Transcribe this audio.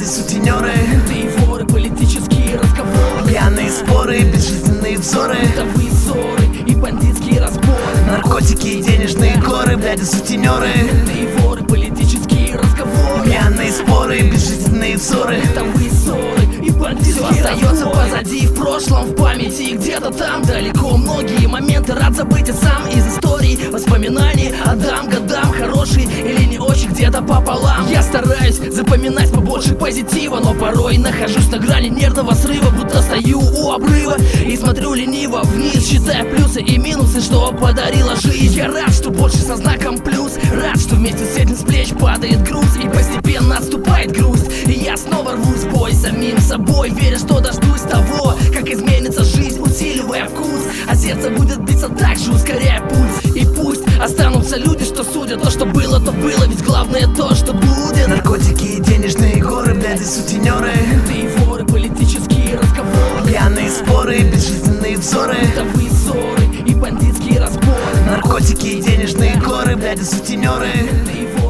бляди, сутенеры, Ты воры, политические разговоры, пьяные споры, безжизненные взоры, бытовые ссоры и бандитские разборы, наркотики и денежные горы, бляди, сутенеры, Ты воры, политические разговоры, пьяные споры, безжизненные взоры, бытовые ссоры и бандитские остается позади, в прошлом, в памяти, где-то там далеко. Многие моменты рад забыть и сам из истории, воспоминаний отдам годам, хорошие или не очень, где-то пополам. Я стараюсь запоминать побольше позитива, но порой нахожусь на грани нервного срыва, будто стою у обрыва и смотрю лениво вниз, считая плюсы и минусы, что подарила жизнь. Я рад, что больше со знаком плюс, рад, что вместе с этим с плеч падает груз и постепенно отступает грусть. И я снова рвусь в бой с самим собой, веря, что дождусь того, как изменится жизнь, усиливая вкус, а сердце будет биться так же, ускоряя пульс. И пусть останутся люди, что судят, то, что было, то было, ведь главное то, что будет. наркотики и денежные горы, бляди, сутенеры, Ты воры, политические разговоры, пьяные споры, безжизненные взоры, бытовые ссоры и бандитские разборы, наркотики и денежные горы, бляди, сутенеры, Ты воры,